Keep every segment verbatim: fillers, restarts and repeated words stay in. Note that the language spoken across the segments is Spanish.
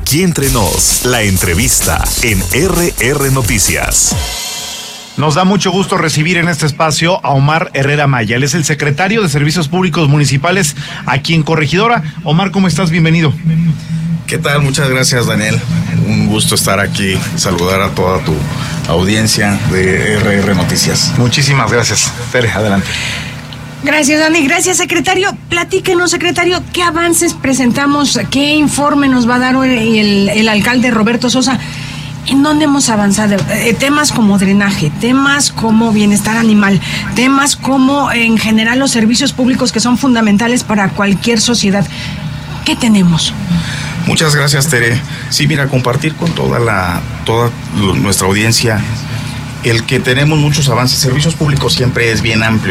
Aquí entre nos, la entrevista en R R Noticias. Nos da mucho gusto recibir en este espacio a Omar Herrera Maya. Él es el secretario de Servicios Públicos Municipales aquí en Corregidora. Omar, ¿cómo estás? Bienvenido. ¿Qué tal? Muchas gracias, Daniel. Un gusto estar aquí, saludar a toda tu audiencia de R R Noticias. Muchísimas gracias. Tere, adelante. Gracias, Dani. Gracias, secretario. Platíquenos, secretario, ¿qué avances presentamos? ¿Qué informe nos va a dar el, el alcalde Roberto Sosa? ¿En dónde hemos avanzado? Eh, temas como drenaje, temas como bienestar animal, temas como en general los servicios públicos que son fundamentales para cualquier sociedad. ¿Qué tenemos? Muchas gracias, Tere. Sí, mira, compartir con toda la toda nuestra audiencia el que tenemos muchos avances. Servicios públicos siempre es bien amplio,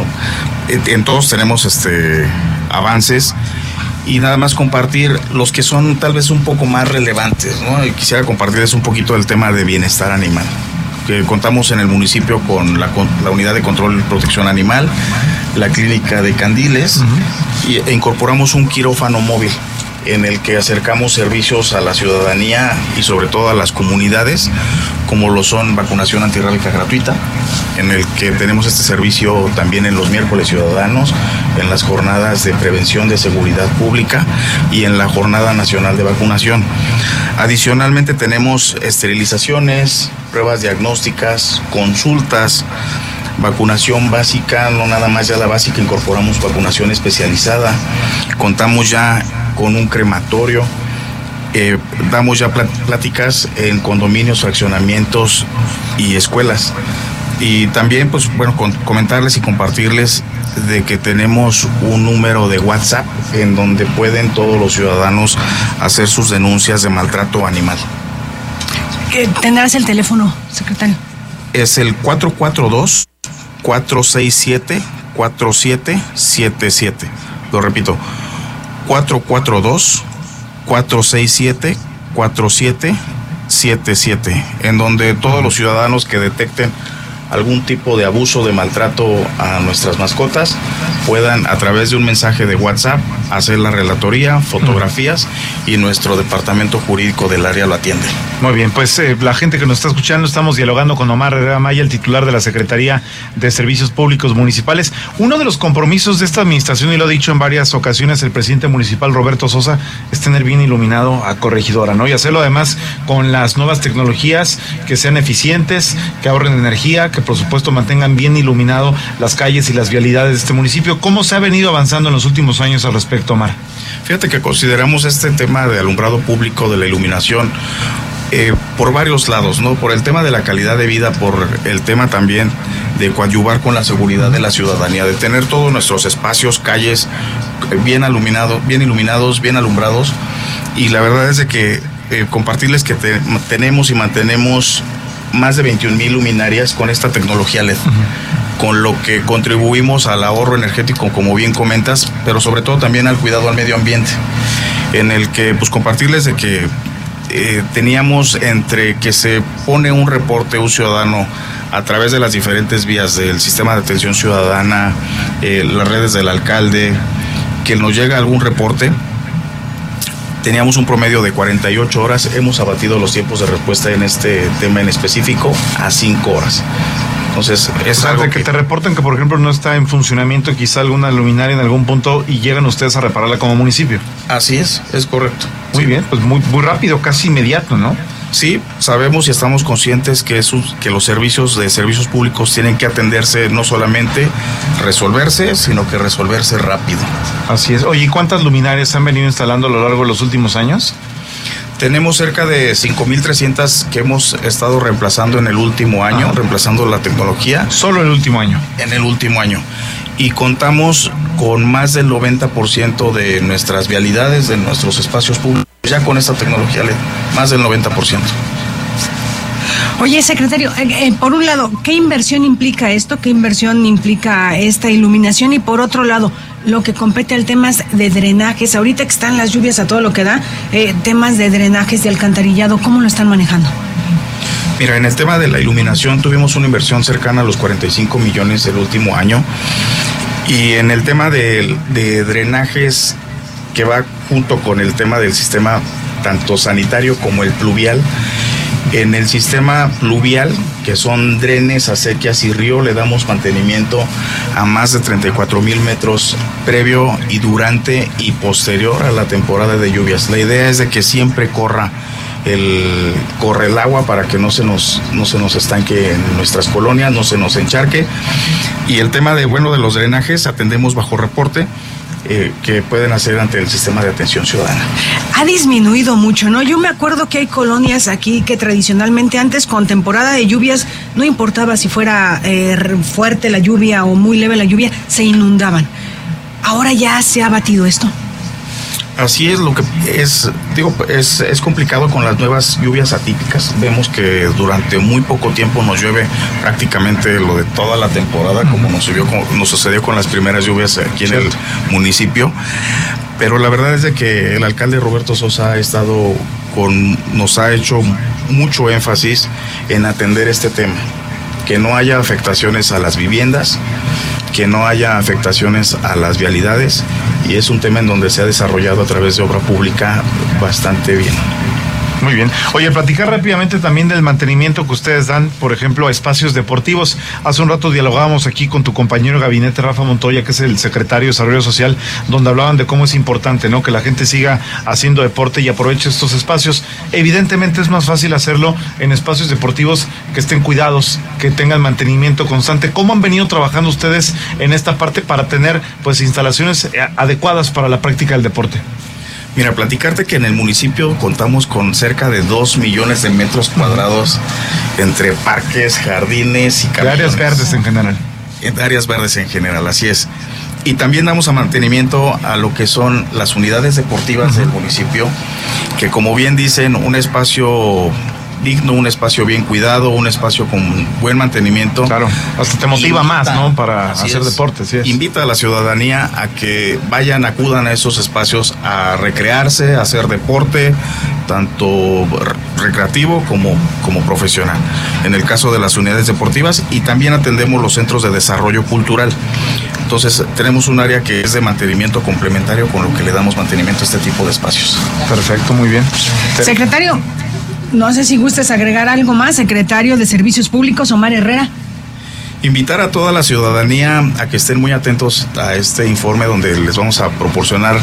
¿no? En, en todos tenemos este avances. Y nada más compartir los que son tal vez un poco más relevantes, ¿no? Y quisiera compartirles un poquito el tema de bienestar animal, que contamos en el municipio con la, con la unidad de control y protección animal, la clínica de Candiles, uh-huh. y, e incorporamos un quirófano móvil en el que acercamos servicios a la ciudadanía y sobre todo a las comunidades, como lo son vacunación antirrábica gratuita, en el que tenemos este servicio también en los miércoles ciudadanos, en las jornadas de prevención de seguridad pública y en la Jornada Nacional de Vacunación. Adicionalmente tenemos esterilizaciones, pruebas diagnósticas, consultas, vacunación básica, no nada más ya la básica, incorporamos vacunación especializada, contamos ya con un crematorio, eh, damos ya pláticas en condominios, fraccionamientos y escuelas. Y también, pues bueno, con, comentarles y compartirles de que tenemos un número de WhatsApp en donde pueden todos los ciudadanos hacer sus denuncias de maltrato animal. ¿Tendrás el teléfono, secretario? Es el cuatro cuatro dos, cuatro seis siete, cuatro siete siete siete. Lo repito, cuatro cuatro dos, cuatro seis siete, cuatro siete siete siete, en donde todos los ciudadanos que detecten algún tipo de abuso, de maltrato a nuestras mascotas, puedan a través de un mensaje de WhatsApp hacer la relatoría, fotografías, y nuestro departamento jurídico del área lo atiende. Muy bien, pues eh, la gente que nos está escuchando, estamos dialogando con Omar Herrera Maya, el titular de la Secretaría de Servicios Públicos Municipales. Uno de los compromisos de esta administración, y lo ha dicho en varias ocasiones el presidente municipal Roberto Sosa, es tener bien iluminado a Corregidora, ¿no? Y hacerlo además con las nuevas tecnologías, que sean eficientes, que ahorren energía, que por supuesto mantengan bien iluminado las calles y las vialidades de este municipio. ¿Cómo se ha venido avanzando en los últimos años al respecto, Omar? Fíjate que consideramos este tema de alumbrado público, de la iluminación, eh, por varios lados, ¿no? Por el tema de la calidad de vida, por el tema también de coadyuvar con la seguridad de la ciudadanía, de tener todos nuestros espacios, calles bien iluminados, bien iluminados, bien alumbrados. Y la verdad es de que eh, compartirles que te, tenemos y mantenemos más de veintiún mil luminarias con esta tecnología L E D, uh-huh. con lo que contribuimos al ahorro energético, como bien comentas, pero sobre todo también al cuidado al medio ambiente, en el que pues compartirles de que eh, teníamos entre que se pone un reporte un ciudadano a través de las diferentes vías del sistema de atención ciudadana, eh, las redes del alcalde, que nos llega algún reporte. Teníamos un promedio de cuarenta y ocho horas, hemos abatido los tiempos de respuesta en este tema en específico a cinco horas. Entonces, es o sea, algo de que, que te reporten que, por ejemplo, no está en funcionamiento quizá alguna luminaria en algún punto y llegan ustedes a repararla como municipio. Así es, es correcto. Muy sí. bien, pues muy, muy rápido, casi inmediato, ¿no? Sí, sabemos y estamos conscientes que, esos, que los servicios de servicios públicos tienen que atenderse, no solamente resolverse, sino que resolverse rápido. Así es. Oye, ¿y cuántas luminarias se han venido instalando a lo largo de los últimos años? Tenemos cerca de cinco mil trescientas que hemos estado reemplazando en el último año, Ajá. reemplazando la tecnología. ¿Solo el último año? En el último año. Y contamos con más del noventa por ciento de nuestras vialidades, de nuestros espacios públicos, ya con esta tecnología L E D, más del noventa por ciento. Oye, secretario, eh, eh, por un lado, ¿qué inversión implica esto? ¿Qué inversión implica esta iluminación? Y por otro lado, lo que compete al temas de drenajes, ahorita que están las lluvias a todo lo que da, eh, temas de drenajes, de alcantarillado, ¿cómo lo están manejando? Mira, en el tema de la iluminación tuvimos una inversión cercana a los cuarenta y cinco millones el último año. Y en el tema de, de drenajes, que va junto con el tema del sistema tanto sanitario como el pluvial. En el sistema pluvial, que son drenes, acequias y río, le damos mantenimiento a más de treinta y cuatro mil metros previo y durante y posterior a la temporada de lluvias. La idea es de que siempre corra el, corre el agua para que no se nos, no se nos estanque en nuestras colonias, no se nos encharque. Y el tema de, bueno, de los drenajes, atendemos bajo reporte. Eh, que pueden hacer ante el sistema de atención ciudadana. Ha disminuido mucho, ¿no? Yo me acuerdo que hay colonias aquí que tradicionalmente antes con temporada de lluvias, no importaba si fuera eh, fuerte la lluvia o muy leve la lluvia, se inundaban. Ahora ya se ha batido esto. Así es, lo que es, digo, es, es complicado con las nuevas lluvias atípicas. Vemos que durante muy poco tiempo nos llueve prácticamente lo de toda la temporada, como nos, subió, como nos sucedió con las primeras lluvias aquí en el municipio. Pero la verdad es de que el alcalde Roberto Sosa ha estado con, nos ha hecho mucho énfasis en atender este tema, que no haya afectaciones a las viviendas, que no haya afectaciones a las vialidades, y es un tema en donde se ha desarrollado a través de obra pública bastante bien. Muy bien. Oye, platicar rápidamente también del mantenimiento que ustedes dan, por ejemplo, a espacios deportivos. Hace un rato dialogábamos aquí con tu compañero de gabinete, Rafa Montoya, que es el secretario de Desarrollo Social, donde hablaban de cómo es importante, ¿no?, que la gente siga haciendo deporte y aproveche estos espacios. Evidentemente es más fácil hacerlo en espacios deportivos que estén cuidados, que tengan mantenimiento constante. ¿Cómo han venido trabajando ustedes en esta parte para tener, pues, instalaciones adecuadas para la práctica del deporte? Mira, platicarte que en el municipio contamos con cerca de dos millones de metros cuadrados entre parques, jardines y camiones. Áreas verdes en general. En áreas verdes en general, así es. Y también damos a mantenimiento a lo que son las unidades deportivas uh-huh. del municipio, que como bien dicen, un espacio digno, un espacio bien cuidado, un espacio con buen mantenimiento. Claro, hasta te motiva invita, más, ¿no?, para hacer es, deporte. Sí es. Invita a la ciudadanía a que vayan, acudan a esos espacios a recrearse, a hacer deporte, tanto recreativo como, como profesional. En el caso de las unidades deportivas, y también atendemos los centros de desarrollo cultural. Entonces, tenemos un área que es de mantenimiento complementario con lo que le damos mantenimiento a este tipo de espacios. Perfecto, muy bien. Secretario, no sé si gustes agregar algo más, secretario de Servicios Públicos, Omar Herrera. Invitar a toda la ciudadanía a que estén muy atentos a este informe donde les vamos a proporcionar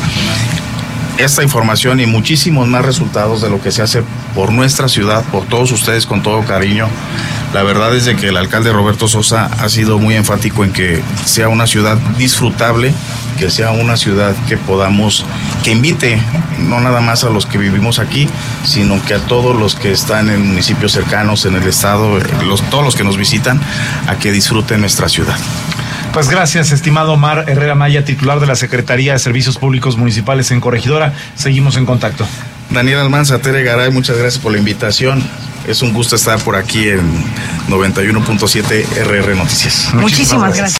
esta información y muchísimos más resultados de lo que se hace por nuestra ciudad, por todos ustedes, con todo cariño. La verdad es de que el alcalde Roberto Sosa ha sido muy enfático en que sea una ciudad disfrutable, que sea una ciudad que podamos, que invite no nada más a los que vivimos aquí, sino que a todos los que están en municipios cercanos, en el estado, los, todos los que nos visitan, a que disfruten nuestra ciudad. Pues gracias, estimado Omar Herrera Maya, titular de la Secretaría de Servicios Públicos Municipales en Corregidora. Seguimos en contacto. Daniel Almanza, Tere Garay, muchas gracias por la invitación. Es un gusto estar por aquí en noventa y uno punto siete R R Noticias. Muchísimas, Muchísimas gracias.